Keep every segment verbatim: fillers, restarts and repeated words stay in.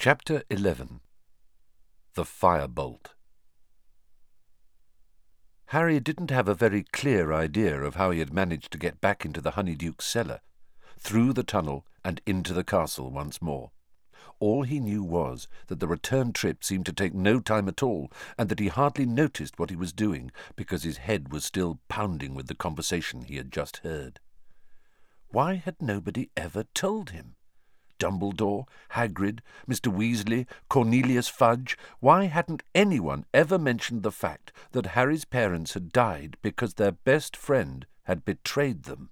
Chapter eleven. The Firebolt. Harry didn't have a very clear idea of how he had managed to get back into the Honeyduke's cellar, through the tunnel and into the castle once more. All he knew was that the return trip seemed to take no time at all, and that he hardly noticed what he was doing because his head was still pounding with the conversation he had just heard. Why had nobody ever told him? Dumbledore, Hagrid, Mister Weasley, Cornelius Fudge, why hadn't anyone ever mentioned the fact that Harry's parents had died because their best friend had betrayed them?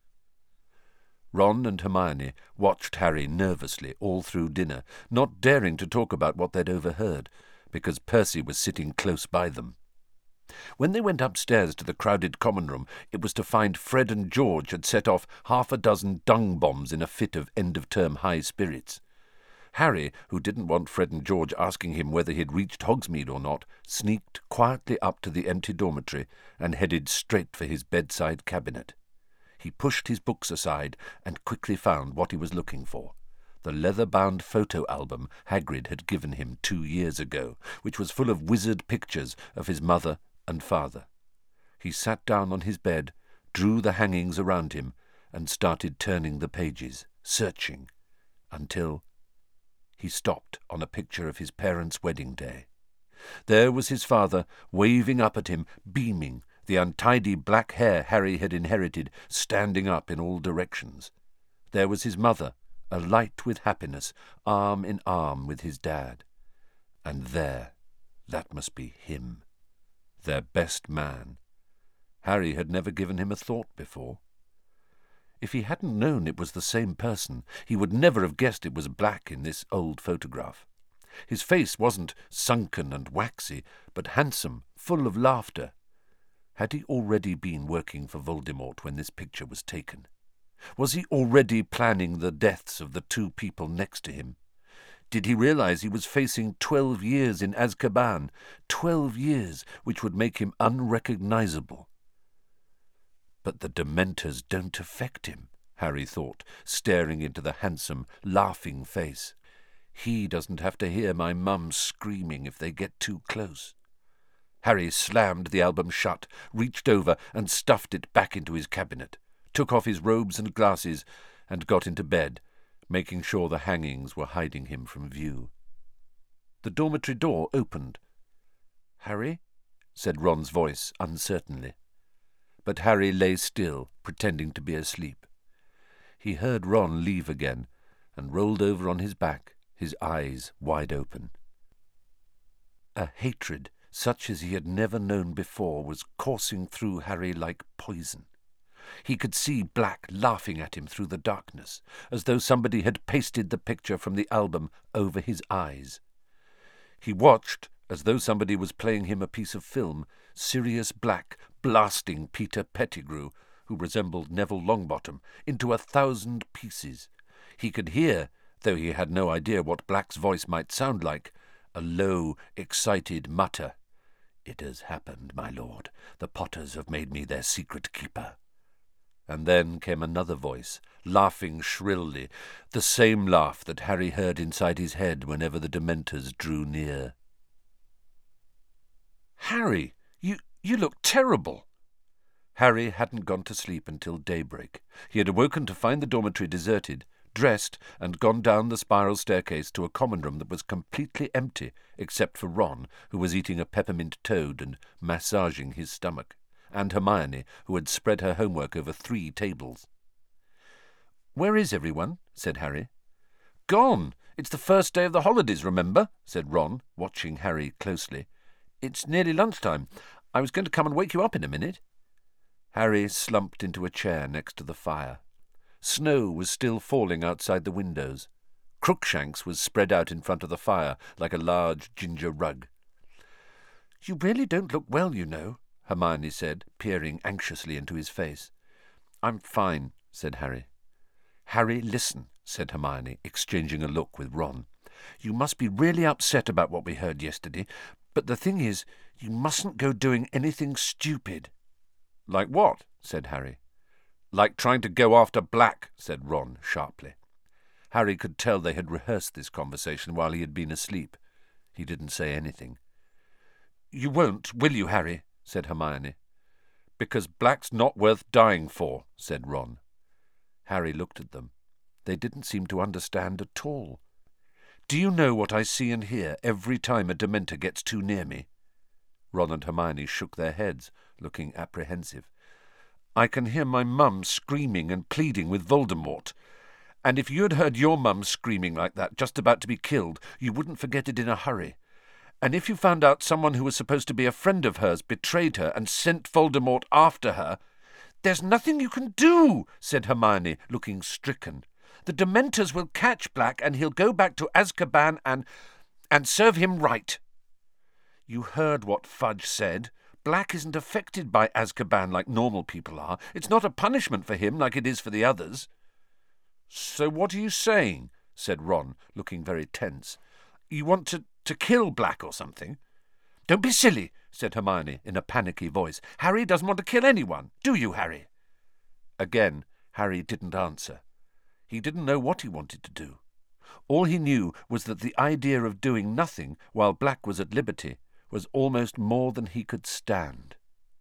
Ron and Hermione watched Harry nervously all through dinner, not daring to talk about what they'd overheard, because Percy was sitting close by them. When they went upstairs to the crowded common room, it was to find Fred and George had set off half a dozen dung bombs in a fit of end-of-term high spirits. Harry, who didn't want Fred and George asking him whether he'd reached Hogsmeade or not, sneaked quietly up to the empty dormitory and headed straight for his bedside cabinet. He pushed his books aside and quickly found what he was looking for. The leather-bound photo album Hagrid had given him two years ago, which was full of wizard pictures of his mother and father. He sat down on his bed, drew the hangings around him, and started turning the pages, searching, until he stopped on a picture of his parents' wedding day. There was his father, waving up at him, beaming, the untidy black hair Harry had inherited standing up in all directions. There was his mother, alight with happiness, arm in arm with his dad. And there, that must be him. Their best man. Harry had never given him a thought before. If he hadn't known it was the same person, he would never have guessed it was black in this old photograph. His face wasn't sunken and waxy, but handsome, full of laughter. Had he already been working for Voldemort when this picture was taken? Was he already planning the deaths of the two people next to him? Did he realize he was facing twelve years in Azkaban, twelve years which would make him unrecognizable? But the Dementors don't affect him, Harry thought, staring into the handsome, laughing face. He doesn't have to hear my mum screaming if they get too close. Harry slammed the album shut, reached over and stuffed it back into his cabinet, took off his robes and glasses, and got into bed, making sure the hangings were hiding him from view. The dormitory door opened. "Harry?" said Ron's voice uncertainly. But Harry lay still, pretending to be asleep. He heard Ron leave again, and rolled over on his back, his eyes wide open. A hatred, such as he had never known before, was coursing through Harry like poison. He could see Black laughing at him through the darkness, as though somebody had pasted the picture from the album over his eyes. He watched, as though somebody was playing him a piece of film, Sirius Black blasting Peter Pettigrew, who resembled Neville Longbottom, into a thousand pieces. He could hear, though he had no idea what Black's voice might sound like, a low, excited mutter. "It has happened, my lord. The Potters have made me their secret keeper." And then came another voice, laughing shrilly, the same laugh that Harry heard inside his head whenever the Dementors drew near. "Harry, you, you look terrible." Harry hadn't gone to sleep until daybreak. He had awoken to find the dormitory deserted, dressed, and gone down the spiral staircase to a common room that was completely empty, except for Ron, who was eating a peppermint toad and massaging his stomach, and Hermione, who had spread her homework over three tables. "Where is everyone?" said Harry. "Gone. It's the first day of the holidays, remember?" said Ron, watching Harry closely. "It's nearly lunchtime. I was going to come and wake you up in a minute." Harry slumped into a chair next to the fire. Snow was still falling outside the windows. Crookshanks was spread out in front of the fire like a large ginger rug. "You really don't look well, you know," Hermione said, peering anxiously into his face. "I'm fine," said Harry. "Harry, listen," said Hermione, exchanging a look with Ron. "You must be really upset about what we heard yesterday, but the thing is, you mustn't go doing anything stupid." "Like what?" said Harry. "Like trying to go after Black," said Ron sharply. Harry could tell they had rehearsed this conversation while he had been asleep. He didn't say anything. "You won't, will you, Harry?" said Hermione. "Because Black's not worth dying for," said Ron. Harry looked at them. They didn't seem to understand at all. "Do you know what I see and hear every time a Dementor gets too near me?" Ron and Hermione shook their heads, looking apprehensive. "I can hear my mum screaming and pleading with Voldemort. And if you had heard your mum screaming like that, just about to be killed, you wouldn't forget it in a hurry. And if you found out someone who was supposed to be a friend of hers betrayed her and sent Voldemort after her—" "There's nothing you can do," said Hermione, looking stricken. "The Dementors will catch Black and he'll go back to Azkaban and... and serve him right." "You heard what Fudge said. Black isn't affected by Azkaban like normal people are. It's not a punishment for him like it is for the others." "So what are you saying?" said Ron, looking very tense. "You want to, to kill Black or something?" "Don't be silly," said Hermione in a panicky voice. "Harry doesn't want to kill anyone. Do you, Harry?" Again, Harry didn't answer. He didn't know what he wanted to do. All he knew was that the idea of doing nothing while Black was at liberty was almost more than he could stand.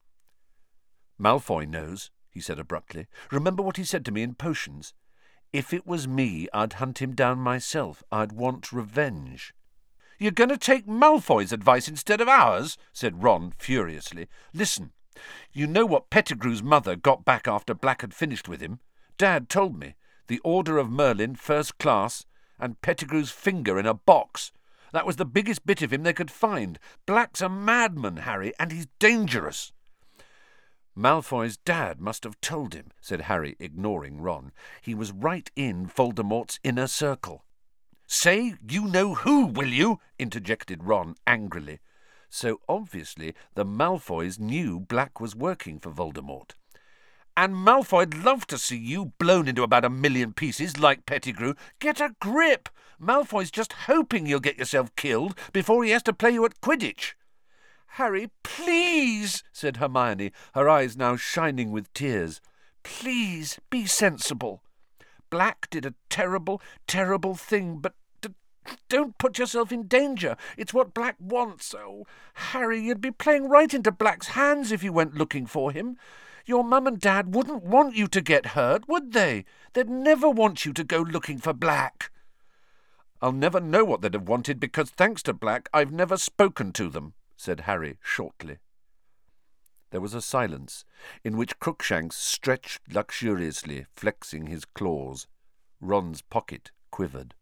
"Malfoy knows," he said abruptly. "Remember what he said to me in Potions? If it was me, I'd hunt him down myself. I'd want revenge." "You're going to take Malfoy's advice instead of ours?" said Ron furiously. "Listen, you know what Pettigrew's mother got back after Black had finished with him? Dad told me. The Order of Merlin, first class, and Pettigrew's finger in a box. That was the biggest bit of him they could find. Black's a madman, Harry, and he's dangerous." "Malfoy's dad must have told him," said Harry, ignoring Ron. "He was right in Voldemort's inner circle." "Say you know who, will you?" interjected Ron angrily. So obviously the Malfoys knew Black was working for Voldemort. "And Malfoy'd love to see you blown into about a million pieces like Pettigrew. Get a grip! Malfoy's just hoping you'll get yourself killed before he has to play you at Quidditch." "Harry, please," said Hermione, her eyes now shining with tears. "Please, be sensible. Black did a terrible, terrible thing, but d- don't put yourself in danger. It's what Black wants. Oh, Harry, you'd be playing right into Black's hands if you went looking for him. Your mum and Dad wouldn't want you to get hurt, would they? They'd never want you to go looking for Black." "I'll never know what they'd have wanted because, thanks to Black, I've never spoken to them," said Harry shortly. There was a silence, in which Crookshanks stretched luxuriously, flexing his claws. Ron's pocket quivered.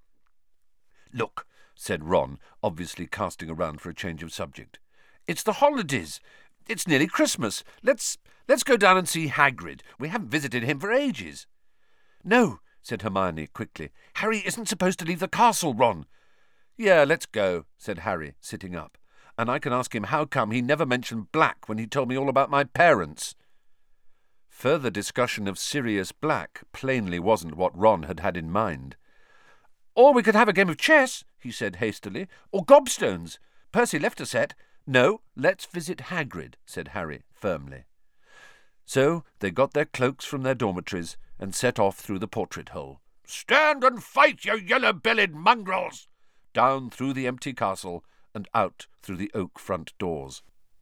"Look," said Ron, obviously casting around for a change of subject. "It's the holidays. It's nearly Christmas. Let's let's go down and see Hagrid. We haven't visited him for ages." "No," said Hermione quickly. "Harry isn't supposed to leave the castle, Ron." "Yeah, let's go," said Harry, sitting up. "And I can ask him how come he never mentioned Black when he told me all about my parents." Further discussion of Sirius Black plainly wasn't what Ron had had in mind. "Or we could have a game of chess," he said hastily, "or gobstones. Percy left a set." "No, let's visit Hagrid," said Harry firmly. So they got their cloaks from their dormitories and set off through the portrait hole. "Stand and fight, you yellow-bellied mongrels!" down through the empty castle and out through the oak front doors.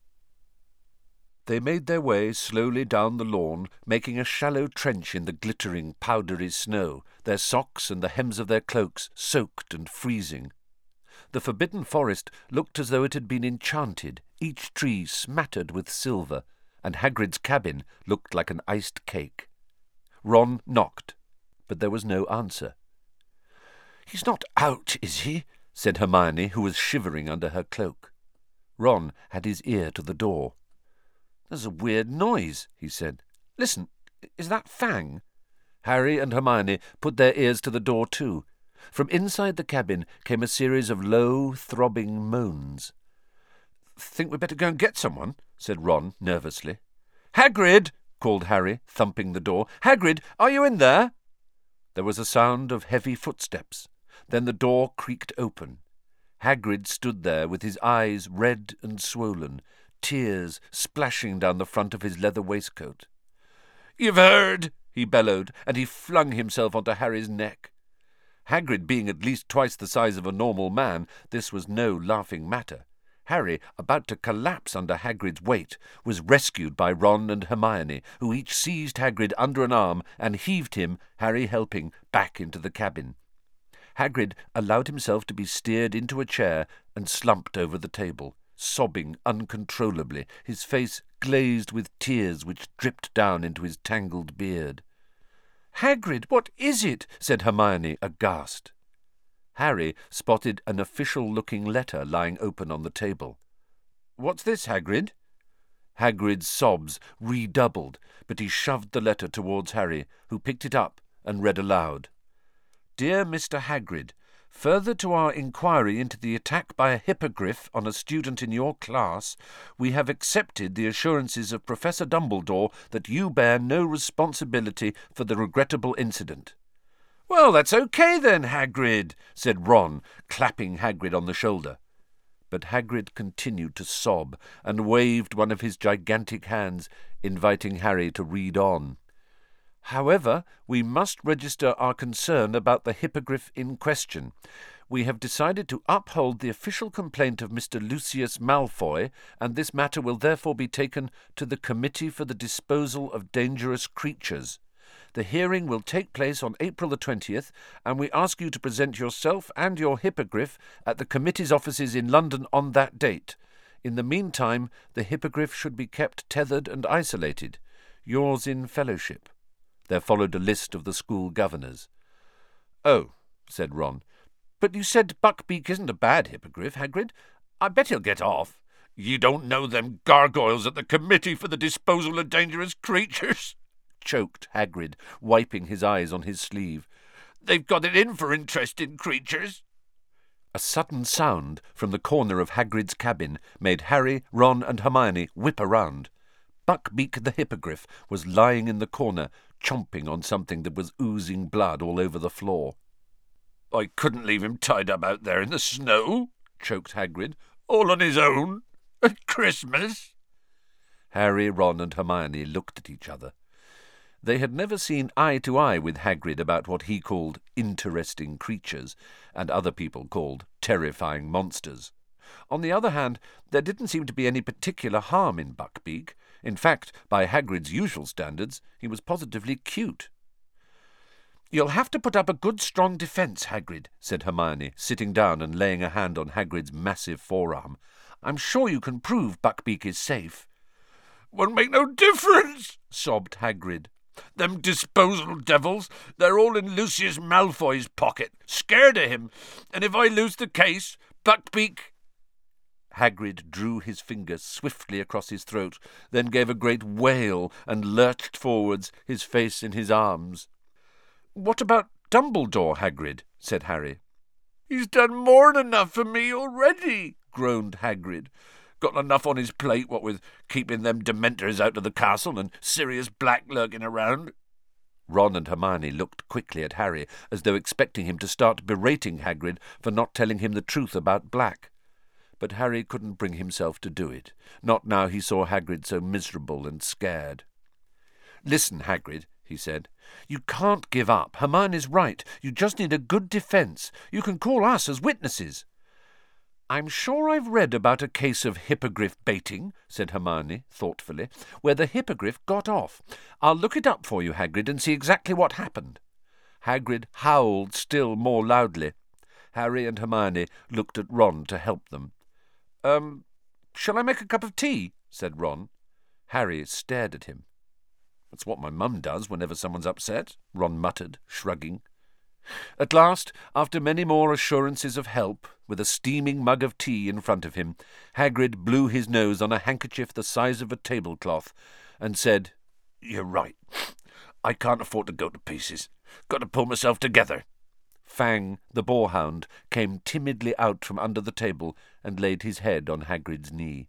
They made their way slowly down the lawn, making a shallow trench in the glittering, powdery snow, their socks and the hems of their cloaks soaked and freezing. The Forbidden Forest looked as though it had been enchanted, each tree smattered with silver, and Hagrid's cabin looked like an iced cake. Ron knocked, but there was no answer. "He's not out, is he?" said Hermione, who was shivering under her cloak. Ron had his ear to the door. "There's a weird noise," he said. "Listen, is that Fang?" Harry and Hermione put their ears to the door too. From inside the cabin came a series of low, throbbing moans. "Think we'd better go and get someone," said Ron nervously. "Hagrid!" called Harry, thumping the door. "Hagrid, are you in there?" There was a sound of heavy footsteps. Then the door creaked open. Hagrid stood there with his eyes red and swollen, tears splashing down the front of his leather waistcoat. "You've heard!" he bellowed, and he flung himself onto Harry's neck. Hagrid being at least twice the size of a normal man, this was no laughing matter. Harry, about to collapse under Hagrid's weight, was rescued by Ron and Hermione, who each seized Hagrid under an arm and heaved him, Harry helping, back into the cabin. Hagrid allowed himself to be steered into a chair and slumped over the table, sobbing uncontrollably, his face glazed with tears which dripped down into his tangled beard. "Hagrid, what is it?" said Hermione, aghast. Harry spotted an official-looking letter lying open on the table. "What's this, Hagrid?" Hagrid's sobs redoubled, but he shoved the letter towards Harry, who picked it up and read aloud. "Dear Mister Hagrid, further to our inquiry into the attack by a hippogriff on a student in your class, we have accepted the assurances of Professor Dumbledore that you bear no responsibility for the regrettable incident." "Well, that's okay then, Hagrid," said Ron, clapping Hagrid on the shoulder. But Hagrid continued to sob and waved one of his gigantic hands, inviting Harry to read on. "However, we must register our concern about the hippogriff in question. We have decided to uphold the official complaint of Mister Lucius Malfoy, and this matter will therefore be taken to the Committee for the Disposal of Dangerous Creatures. The hearing will take place on April the twentieth, and we ask you to present yourself and your hippogriff at the committee's offices in London on that date. In the meantime, the hippogriff should be kept tethered and isolated. Yours in fellowship." There followed a list of the school governors. "Oh," said Ron, "but you said Buckbeak isn't a bad hippogriff, Hagrid. I bet he'll get off." "You don't know them gargoyles at the Committee for the Disposal of Dangerous Creatures," choked Hagrid, wiping his eyes on his sleeve. "They've got it in for interesting creatures." A sudden sound from the corner of Hagrid's cabin made Harry, Ron and Hermione whip around. Buckbeak the hippogriff was lying in the corner, chomping on something that was oozing blood all over the floor. "I couldn't leave him tied up out there in the snow," choked Hagrid, "all on his own, at Christmas." Harry, Ron and Hermione looked at each other. They had never seen eye to eye with Hagrid about what he called interesting creatures, and other people called terrifying monsters. On the other hand, there didn't seem to be any particular harm in Buckbeak. In fact, by Hagrid's usual standards, he was positively cute. "You'll have to put up a good strong defence, Hagrid," said Hermione, sitting down and laying a hand on Hagrid's massive forearm. "I'm sure you can prove Buckbeak is safe." "Won't make no difference," sobbed Hagrid. "Them disposal devils, they're all in Lucius Malfoy's pocket, scared of him, and if I lose the case, Buckbeak—" Hagrid drew his finger swiftly across his throat, then gave a great wail and lurched forwards, his face in his arms. "What about Dumbledore, Hagrid?" said Harry. "He's done more than enough for me already," groaned Hagrid. "Got enough on his plate, what with keeping them Dementors out of the castle and Sirius Black lurking around." Ron and Hermione looked quickly at Harry, as though expecting him to start berating Hagrid for not telling him the truth about Black. But Harry couldn't bring himself to do it, not now he saw Hagrid so miserable and scared. "Listen, Hagrid," he said. "You can't give up. Hermione's right. You just need a good defence. You can call us as witnesses." "I'm sure I've read about a case of hippogriff baiting," said Hermione, thoughtfully, "where the hippogriff got off. I'll look it up for you, Hagrid, and see exactly what happened." Hagrid howled still more loudly. Harry and Hermione looked at Ron to help them. Um, shall I make a cup of tea?" said Ron. Harry stared at him. "That's what my mum does whenever someone's upset," Ron muttered, shrugging. At last, after many more assurances of help, with a steaming mug of tea in front of him, Hagrid blew his nose on a handkerchief the size of a tablecloth, and said, "You're right. I can't afford to go to pieces. Got to pull myself together." Fang, the boarhound, came timidly out from under the table and laid his head on Hagrid's knee.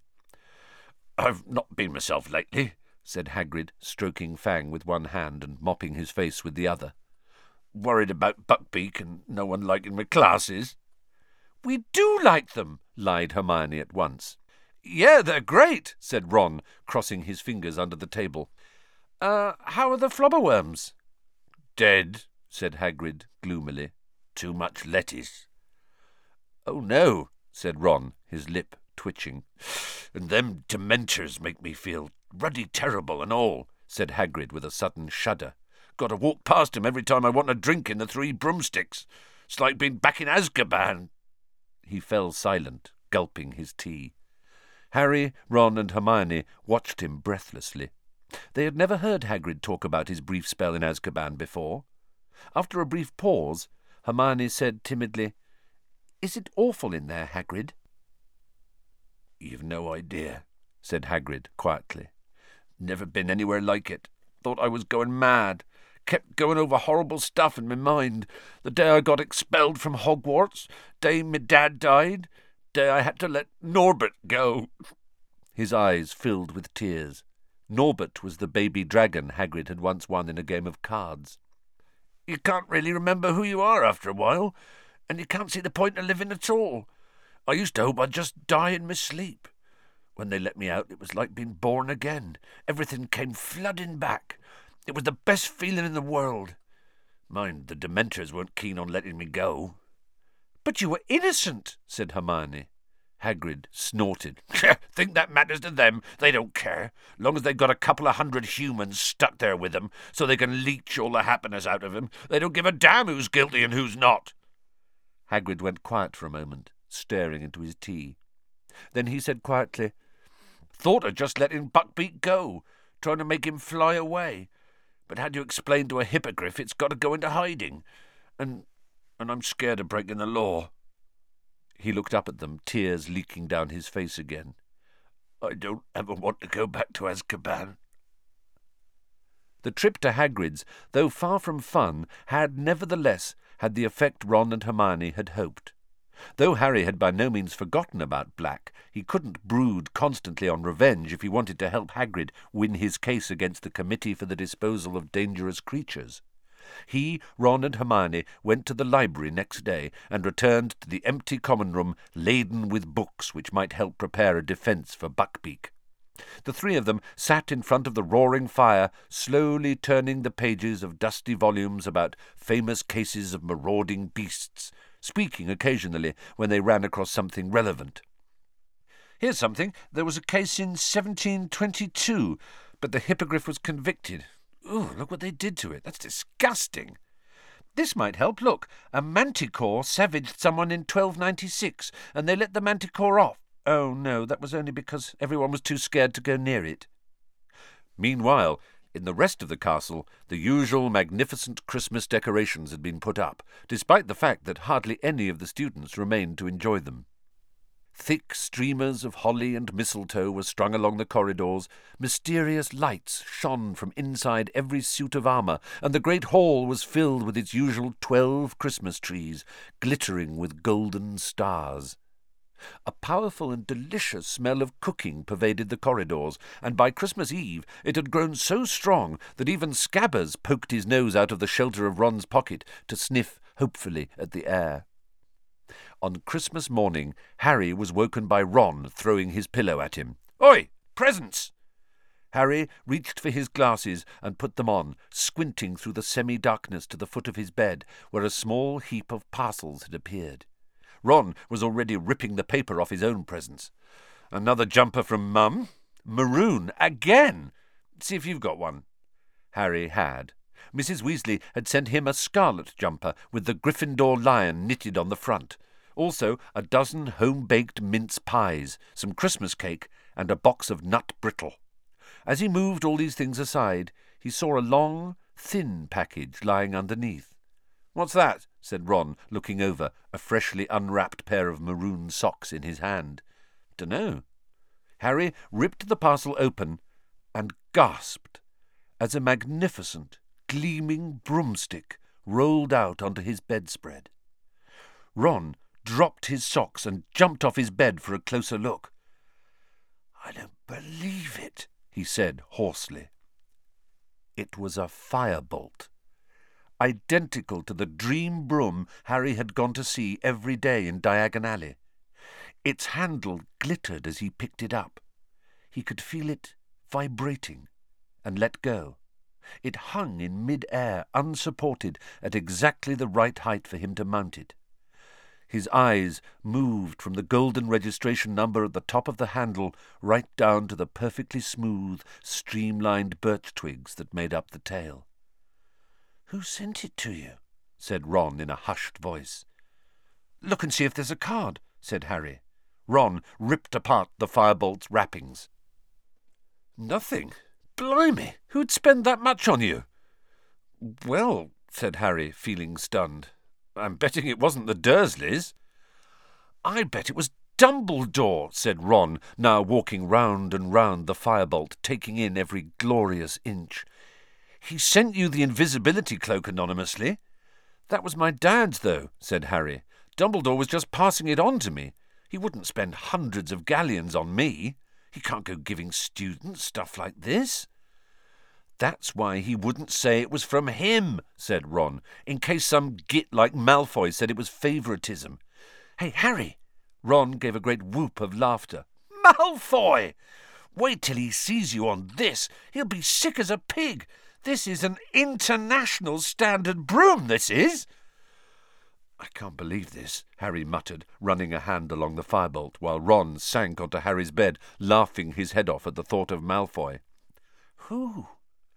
"I've not been myself lately," said Hagrid, stroking Fang with one hand and mopping his face with the other. "Worried about Buckbeak and no one liking my classes." "We do like them," lied Hermione at once. "Yeah, they're great," said Ron, crossing his fingers under the table. Uh, how are the flobberworms?" "Dead," said Hagrid gloomily. too much lettuce." "Oh, no," said Ron, his lip twitching. "And them Dementors make me feel ruddy terrible and all," said Hagrid with a sudden shudder. "Got to walk past 'em every time I want a drink in the Three Broomsticks. It's like being back in Azkaban." He fell silent, gulping his tea. Harry, Ron and Hermione watched him breathlessly. They had never heard Hagrid talk about his brief spell in Azkaban before. After a brief pause, Hermione said timidly, "Is it awful in there, Hagrid?" "You've no idea," said Hagrid quietly. "Never been anywhere like it. Thought I was going mad. Kept going over horrible stuff in my mind. The day I got expelled from Hogwarts, day my dad died, day I had to let Norbert go." His eyes filled with tears. Norbert was the baby dragon Hagrid had once won in a game of cards. "You can't really remember who you are after a while, and you can't see the point of living at all. I used to hope I'd just die in my sleep. When they let me out, it was like being born again. Everything came flooding back. It was the best feeling in the world. Mind, the Dementors weren't keen on letting me go." "But you were innocent," said Hermione. Hagrid snorted. "Think that matters to them? They don't care. Long as they've got a couple of hundred humans stuck there with them, so they can leech all the happiness out of him, they don't give a damn who's guilty and who's not." Hagrid went quiet for a moment, staring into his tea. Then he said quietly, "Thought of just letting Buckbeak go, trying to make him fly away. But how do you explain to a hippogriff it's got to go into hiding? And, and I'm scared of breaking the law." He looked up at them, tears leaking down his face again. "I don't ever want to go back to Azkaban." The trip to Hagrid's, though far from fun, had nevertheless had the effect Ron and Hermione had hoped. Though Harry had by no means forgotten about Black, he couldn't brood constantly on revenge if he wanted to help Hagrid win his case against the Committee for the Disposal of Dangerous Creatures. He, Ron and Hermione went to the library next day and returned to the empty common room laden with books which might help prepare a defence for Buckbeak. The three of them sat in front of the roaring fire, slowly turning the pages of dusty volumes about famous cases of marauding beasts, speaking occasionally when they ran across something relevant. "Here's something. There was a case in seventeen twenty-two, but the hippogriff was convicted. Ooh, look what they did to it. That's disgusting. This might help. Look, a manticore savaged someone in twelve ninety-six, and they let the manticore off. Oh, no, that was only because everyone was too scared to go near it." Meanwhile, in the rest of the castle, the usual magnificent Christmas decorations had been put up, despite the fact that hardly any of the students remained to enjoy them. Thick streamers of holly and mistletoe were strung along the corridors, mysterious lights shone from inside every suit of armour, and the great hall was filled with its usual twelve Christmas trees, glittering with golden stars. A powerful and delicious smell of cooking pervaded the corridors, and by Christmas Eve it had grown so strong that even Scabbers poked his nose out of the shelter of Ron's pocket to sniff hopefully at the air. On Christmas morning, Harry was woken by Ron throwing his pillow at him. "Oi! Presents!" Harry reached for his glasses and put them on, squinting through the semi-darkness to the foot of his bed, where a small heap of parcels had appeared. Ron was already ripping the paper off his own presents. "Another jumper from Mum? Maroon again! See if you've got one." Harry had. Missus Weasley had sent him a scarlet jumper with the Gryffindor lion knitted on the front. Also a dozen home-baked mince pies, some Christmas cake, and a box of nut brittle. As he moved all these things aside, he saw a long, thin package lying underneath. "What's that?" said Ron, looking over, a freshly unwrapped pair of maroon socks in his hand. "Dunno." Harry ripped the parcel open and gasped as a magnificent, gleaming broomstick rolled out onto his bedspread. Ron dropped his socks and jumped off his bed for a closer look. "I don't believe it," he said hoarsely. It was a firebolt, identical to the dream broom Harry had gone to see every day in Diagon Alley. Its handle glittered as he picked it up. He could feel it vibrating and let go. It hung in mid-air, unsupported, at exactly the right height for him to mount it. His eyes moved from the golden registration number at the top of the handle right down to the perfectly smooth, streamlined birch twigs that made up the tail. "Who sent it to you?" said Ron in a hushed voice. "Look and see if there's a card," said Harry. Ron ripped apart the firebolt's wrappings. "Nothing. Blimey, who'd spend that much on you?" "Well," said Harry, feeling stunned, "I'm betting it wasn't the Dursleys." "I bet it was Dumbledore," said Ron, now walking round and round the firebolt, taking in every glorious inch. "He sent you the invisibility cloak anonymously." "That was my dad's, though," said Harry. "Dumbledore was just passing it on to me. He wouldn't spend hundreds of galleons on me. He can't go giving students stuff like this." "That's why he wouldn't say it was from him," said Ron, "in case some git like Malfoy said it was favouritism. Hey, Harry!" Ron gave a great whoop of laughter. "Malfoy! Wait till he sees you on this. He'll be sick as a pig. This is an international standard broom, this is." "I can't believe this," Harry muttered, running a hand along the firebolt, while Ron sank onto Harry's bed, laughing his head off at the thought of Malfoy. "Who?"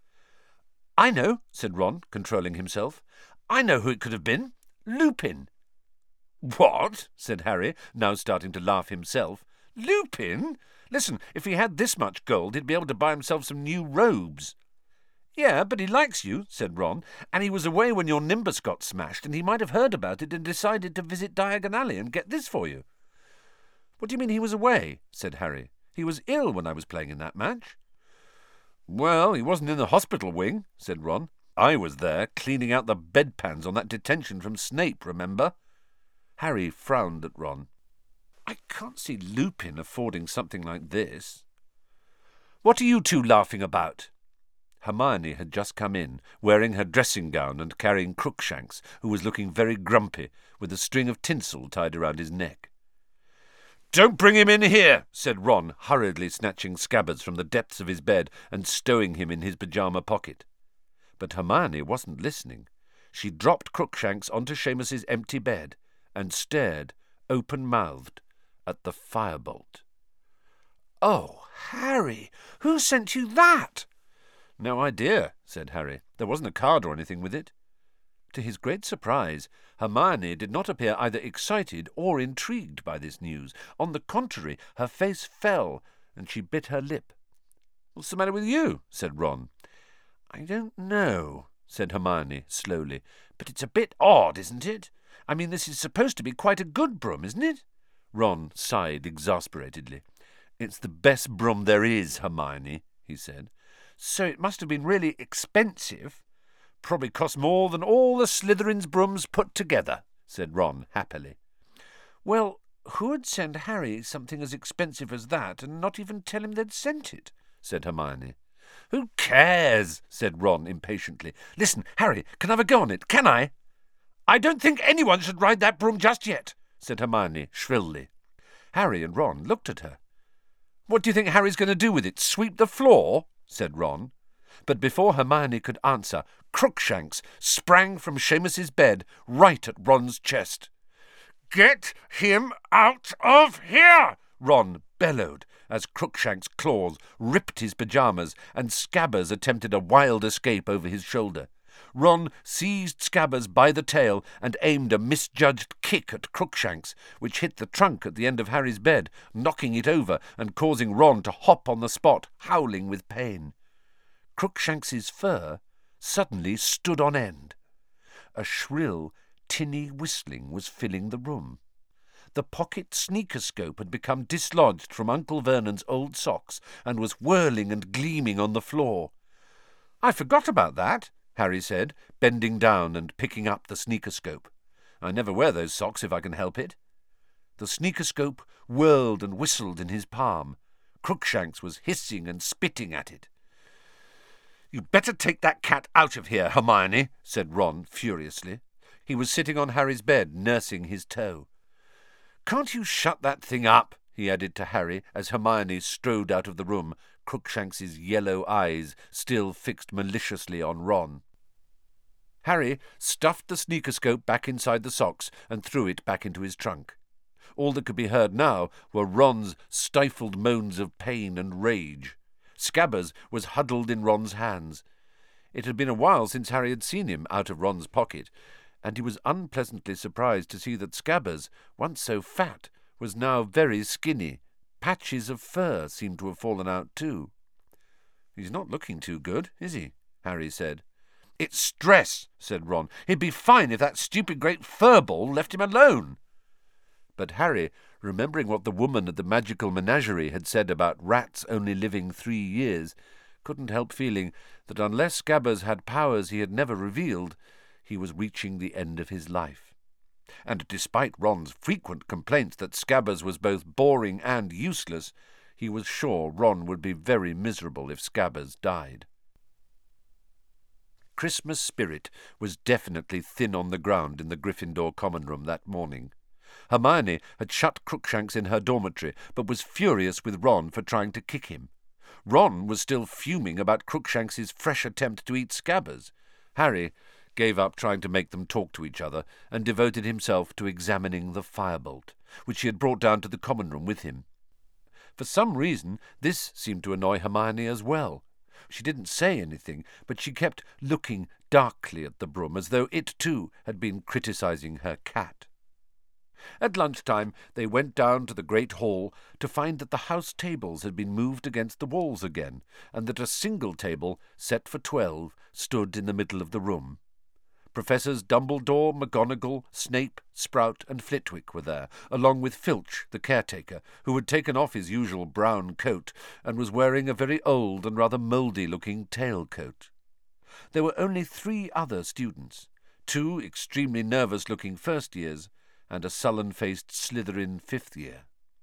"I know," said Ron, controlling himself. "I know who it could have been. Lupin." "What?" said Harry, now starting to laugh himself. "Lupin? Listen, if he had this much gold, he'd be able to buy himself some new robes." "Yeah, but he likes you," said Ron, "and he was away when your Nimbus got smashed, and he might have heard about it and decided to visit Diagon Alley and get this for you." "What do you mean he was away?" said Harry. "He was ill when I was playing in that match." "Well, he wasn't in the hospital wing," said Ron. "I was there, cleaning out the bedpans on that detention from Snape, remember?" Harry frowned at Ron. "I can't see Lupin affording something like this." "What are you two laughing about?" Hermione had just come in, wearing her dressing gown and carrying Crookshanks, who was looking very grumpy, with a string of tinsel tied around his neck. "Don't bring him in here," said Ron, hurriedly snatching Scabbers from the depths of his bed and stowing him in his pyjama pocket. But Hermione wasn't listening. She dropped Crookshanks onto Seamus's empty bed and stared, open-mouthed, at the firebolt. "Oh, Harry, who sent you that?" "No idea," said Harry. "There wasn't a card or anything with it." To his great surprise, Hermione did not appear either excited or intrigued by this news. On the contrary, her face fell, and she bit her lip. "What's the matter with you?" said Ron. "I don't know," said Hermione slowly, "but it's a bit odd, isn't it? I mean, this is supposed to be quite a good broom, isn't it?" Ron sighed exasperatedly. "It's the best broom there is, Hermione," he said. "So it must have been really expensive." "Probably cost more than all the Slytherin's brooms put together," said Ron happily. "Well, who'd send Harry something as expensive as that and not even tell him they'd sent it?" said Hermione. "Who cares?" said Ron impatiently. "Listen, Harry, can I have a go on it, can I?" "I don't think anyone should ride that broom just yet," said Hermione shrilly. Harry and Ron looked at her. "What do you think Harry's going to do with it, sweep the floor?" said Ron. But before Hermione could answer, Crookshanks sprang from Seamus's bed right at Ron's chest. "Get him out of here!" Ron bellowed, as Crookshanks' claws ripped his pyjamas and Scabbers attempted a wild escape over his shoulder. Ron seized Scabbers by the tail and aimed a misjudged kick at Crookshanks, which hit the trunk at the end of Harry's bed, knocking it over and causing Ron to hop on the spot, howling with pain. Crookshanks's fur suddenly stood on end. A shrill, tinny whistling was filling the room. The pocket sneakoscope had become dislodged from Uncle Vernon's old socks and was whirling and gleaming on the floor. "I forgot about that," Harry said, bending down and picking up the sneakoscope. "I never wear those socks if I can help it." The sneakoscope whirled and whistled in his palm. Crookshanks was hissing and spitting at it. "You'd better take that cat out of here, Hermione," said Ron furiously. He was sitting on Harry's bed, nursing his toe. "Can't you shut that thing up?" he added to Harry as Hermione strode out of the room, Crookshanks's yellow eyes still fixed maliciously on Ron. Harry stuffed the sneakoscope back inside the socks and threw it back into his trunk. All that could be heard now were Ron's stifled moans of pain and rage. Scabbers was huddled in Ron's hands. It had been a while since Harry had seen him out of Ron's pocket, and he was unpleasantly surprised to see that Scabbers, once so fat, was now very skinny. Patches of fur seemed to have fallen out too. "He's not looking too good, is he?" Harry said. "It's stress," said Ron. "He'd be fine if that stupid great furball left him alone." But Harry, remembering what the woman at the magical menagerie had said about rats only living three years, couldn't help feeling that unless Scabbers had powers he had never revealed, he was reaching the end of his life. And despite Ron's frequent complaints that Scabbers was both boring and useless, he was sure Ron would be very miserable if Scabbers died. Christmas spirit was definitely thin on the ground in the Gryffindor common room that morning. Hermione had shut Crookshanks in her dormitory, but was furious with Ron for trying to kick him. Ron was still fuming about Crookshanks's fresh attempt to eat Scabbers. Harry gave up trying to make them talk to each other and devoted himself to examining the firebolt, which he had brought down to the common room with him. For some reason, this seemed to annoy Hermione as well. She didn't say anything, but she kept looking darkly at the broom, as though it too had been criticizing her cat. At lunchtime they went down to the great hall to find that the house tables had been moved against the walls again, and that a single table, set for twelve, stood in the middle of the room. Professors Dumbledore, McGonagall, Snape, Sprout, and Flitwick were there, along with Filch, the caretaker, who had taken off his usual brown coat and was wearing a very old and rather mouldy-looking tailcoat. There were only three other students, two extremely nervous-looking first-years, and a sullen-faced Slytherin fifth year.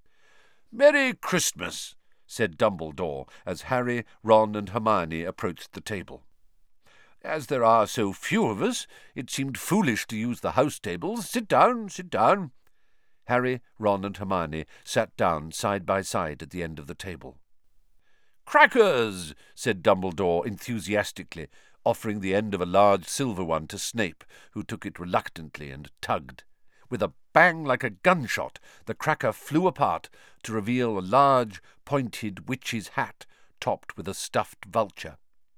"Merry Christmas," said Dumbledore, as Harry, Ron, and Hermione approached the table. "As there are so few of us, it seemed foolish to use the house tables. Sit down, sit down." Harry, Ron, and Hermione sat down side by side at the end of the table. "Crackers," said Dumbledore enthusiastically, offering the end of a large silver one to Snape, who took it reluctantly and tugged. With a bang like a gunshot, the cracker flew apart to reveal a large, pointed witch's hat topped with a stuffed vulture.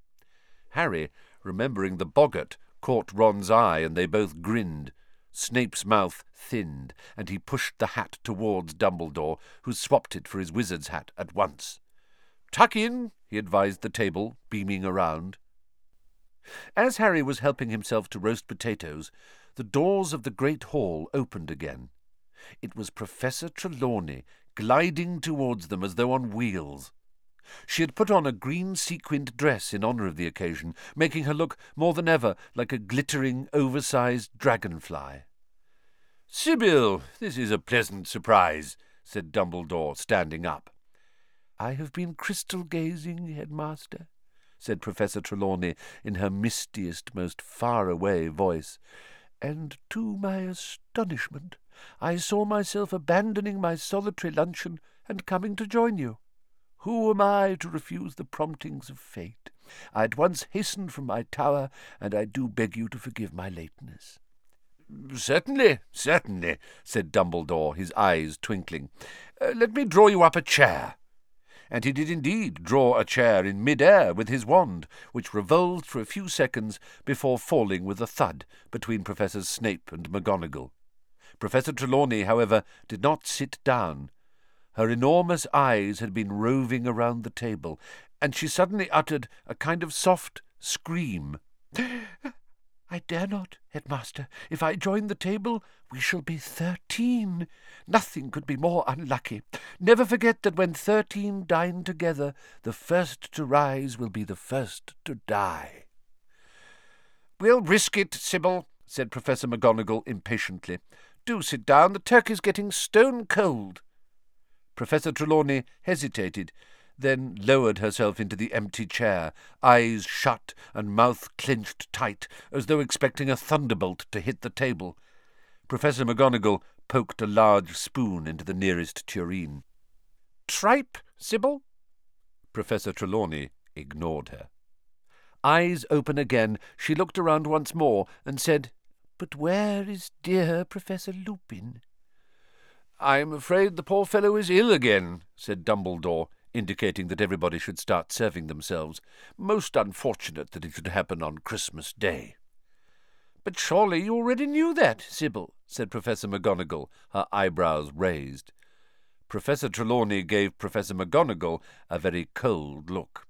Harry, remembering the boggart, caught Ron's eye, and they both grinned. Snape's mouth thinned, and he pushed the hat towards Dumbledore, who swapped it for his wizard's hat at once. "Tuck in," he advised the table, beaming around. As Harry was helping himself to roast potatoes, the doors of the great hall opened again. It was Professor Trelawney, gliding towards them as though on wheels. She had put on a green sequined dress in honour of the occasion, making her look more than ever like a glittering, oversized dragonfly. "Sybil, this is a pleasant surprise," said Dumbledore, standing up. "I have been crystal-gazing, headmaster," said Professor Trelawney in her mistiest, most far-away voice, "and to my astonishment I saw myself abandoning my solitary luncheon and coming to join you. Who am I to refuse the promptings of fate? I at once hastened from my tower, and I do beg you to forgive my lateness." "Certainly, certainly," said Dumbledore, his eyes twinkling. Uh, "let me draw you up a chair." And he did indeed draw a chair in mid-air with his wand, which revolved for a few seconds before falling with a thud between Professors Snape and McGonagall. Professor Trelawney, however, did not sit down. Her enormous eyes had been roving around the table, and she suddenly uttered a kind of soft scream. "I dare not, headmaster. If I join the table, we shall be thirteen. Nothing could be more unlucky. Never forget that when thirteen dine together, the first to rise will be the first to die." "We'll risk it, Sybil," said Professor McGonagall impatiently. "Do sit down. The turkey's getting stone cold." Professor Trelawney hesitated, then lowered herself into the empty chair, eyes shut and mouth clenched tight, as though expecting a thunderbolt to hit the table. Professor McGonagall poked a large spoon into the nearest tureen. tripe, Sybil?" Professor Trelawney ignored her. Eyes open again, she looked around once more and said, "But where is dear Professor Lupin?" "I am afraid the poor fellow is ill again," said Dumbledore, indicating that everybody should start serving themselves. "Most unfortunate that it should happen on Christmas Day." "But surely you already knew that, Sybil," said Professor McGonagall, her eyebrows raised. Professor Trelawney gave Professor McGonagall a very cold look.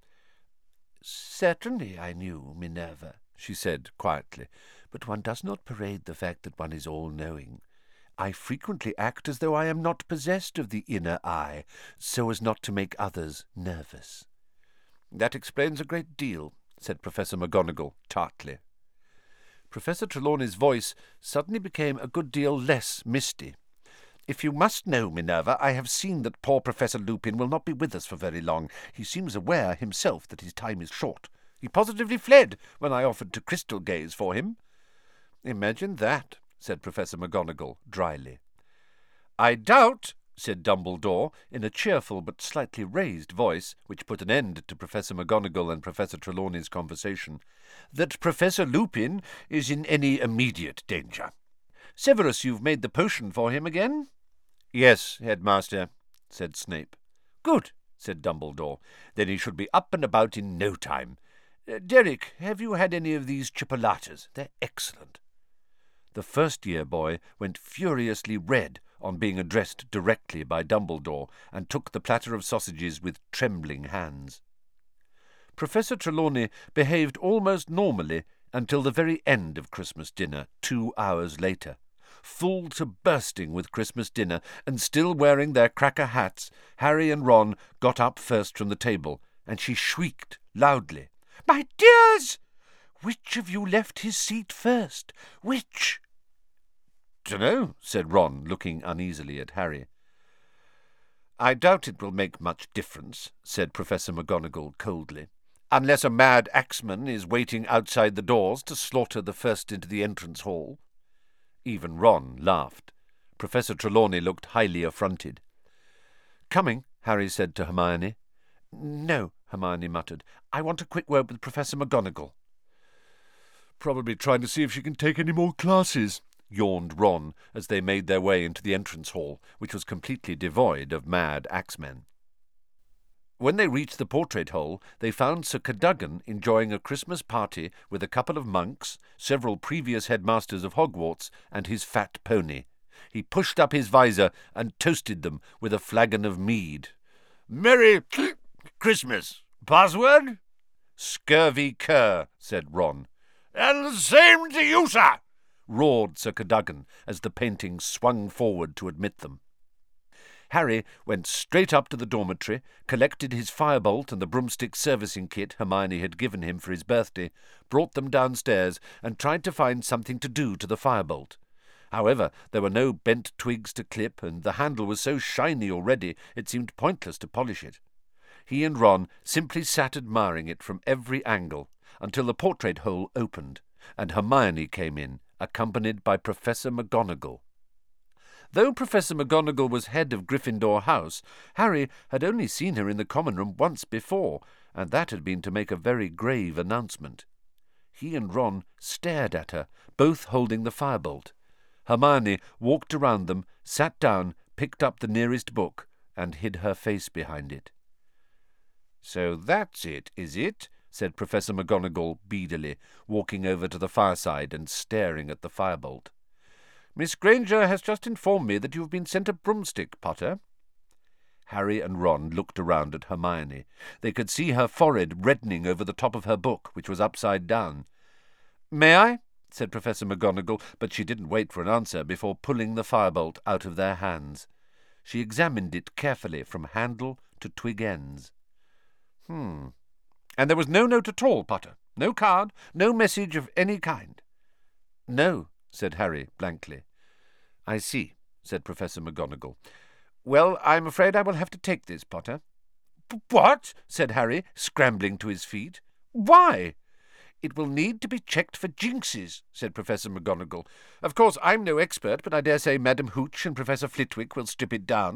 "Certainly I knew, Minerva," she said quietly, "but one does not parade the fact that one is all-knowing. I frequently act as though I am not possessed of the inner eye, so as not to make others nervous." "That explains a great deal," said Professor McGonagall tartly. Professor Trelawney's voice suddenly became a good deal less misty. "If you must know, Minerva, I have seen that poor Professor Lupin will not be with us for very long. He seems aware himself that his time is short. He positively fled when I offered to crystal gaze for him." "Imagine that," said Professor McGonagall dryly. "I doubt," said Dumbledore, in a cheerful but slightly raised voice, which put an end to Professor McGonagall and Professor Trelawney's conversation, "that Professor Lupin is in any immediate danger. Severus, you've made the potion for him again?" "Yes, headmaster," said Snape. "Good," said Dumbledore. "Then he should be up and about in no time. Uh, Derek, have you had any of these chipolatas? They're excellent." The first-year boy went furiously red on being addressed directly by Dumbledore, and took the platter of sausages with trembling hands. Professor Trelawney behaved almost normally until the very end of Christmas dinner, two hours later. Full to bursting with Christmas dinner, and still wearing their cracker hats, Harry and Ron got up first from the table, and she shrieked loudly, "My dears! Which of you left his seat first? Which?" "Dunno," said Ron, looking uneasily at Harry. "I doubt it will make much difference," said Professor McGonagall coldly, "unless a mad axeman is waiting outside the doors to slaughter the first into the entrance hall." Even Ron laughed. Professor Trelawney looked highly affronted. "Coming," Harry said to Hermione. "No," Hermione muttered. "I want a quick word with Professor McGonagall." "Probably trying to see if she can take any more classes," yawned Ron, as they made their way into the entrance hall, which was completely devoid of mad axemen. When they reached the portrait hole, they found Sir Cadogan enjoying a Christmas party with a couple of monks, several previous headmasters of Hogwarts, and his fat pony. He pushed up his visor and toasted them with a flagon of mead. "Merry Christmas! Password?" "Scurvy cur," said Ron. "And the same to you, sir!" roared Sir Cadogan, as the painting swung forward to admit them. Harry went straight up to the dormitory, collected his firebolt and the broomstick servicing kit Hermione had given him for his birthday, brought them downstairs, and tried to find something to do to the firebolt. However, there were no bent twigs to clip, and the handle was so shiny already it seemed pointless to polish it. He and Ron simply sat admiring it from every angle, until the portrait hole opened, and Hermione came in, accompanied by Professor McGonagall. Though Professor McGonagall was head of Gryffindor House, Harry had only seen her in the common room once before, and that had been to make a very grave announcement. He and Ron stared at her, both holding the firebolt. Hermione walked around them, sat down, picked up the nearest book, and hid her face behind it. "So that's it, is it?" said Professor McGonagall beadily, walking over to the fireside and staring at the firebolt. "Miss Granger has just informed me that you have been sent a broomstick, Potter." Harry and Ron looked around at Hermione. They could see her forehead reddening over the top of her book, which was upside down. "May I?" said Professor McGonagall, but she didn't wait for an answer before pulling the firebolt out of their hands. She examined it carefully from handle to twig ends. Hmm. "And there was no note at all, Potter? No card? No message of any kind?" "No," said Harry blankly. "I see," said Professor McGonagall. "Well, I'm afraid I will have to take this, Potter." "What?" said Harry, scrambling to his feet. "Why?" "It will need to be checked for jinxes," said Professor McGonagall. "Of course, I'm no expert, but I dare say Madam Hooch and Professor Flitwick will strip it down.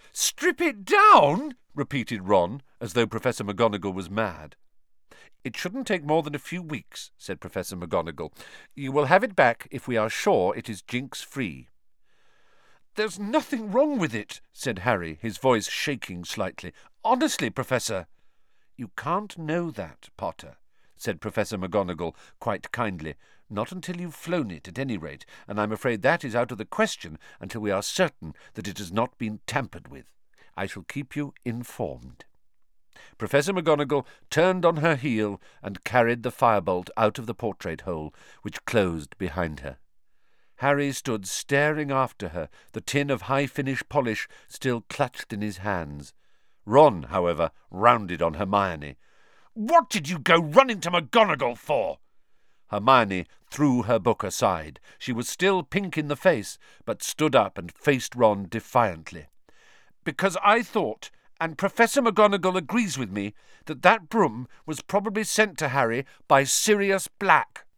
"Strip it down?" repeated Ron, as though Professor McGonagall was mad. "It shouldn't take more than a few weeks," said Professor McGonagall. "You will have it back if we are sure it is jinx-free." "There's nothing wrong with it," said Harry, his voice shaking slightly. "Honestly, Professor." "You can't know that, Potter," said Professor McGonagall quite kindly. "Not until you've flown it, at any rate, and I'm afraid that is out of the question until we are certain that it has not been tampered with. I shall keep you informed." Professor McGonagall turned on her heel and carried the firebolt out of the portrait hole, which closed behind her. Harry stood staring after her, the tin of high-finish polish still clutched in his hands. Ron, however, rounded on Hermione. "What did you go running to McGonagall for?" Hermione threw her book aside. She was still pink in the face, but stood up and faced Ron defiantly. "Because I thought, and Professor McGonagall agrees with me, that that broom was probably sent to Harry by Sirius Black."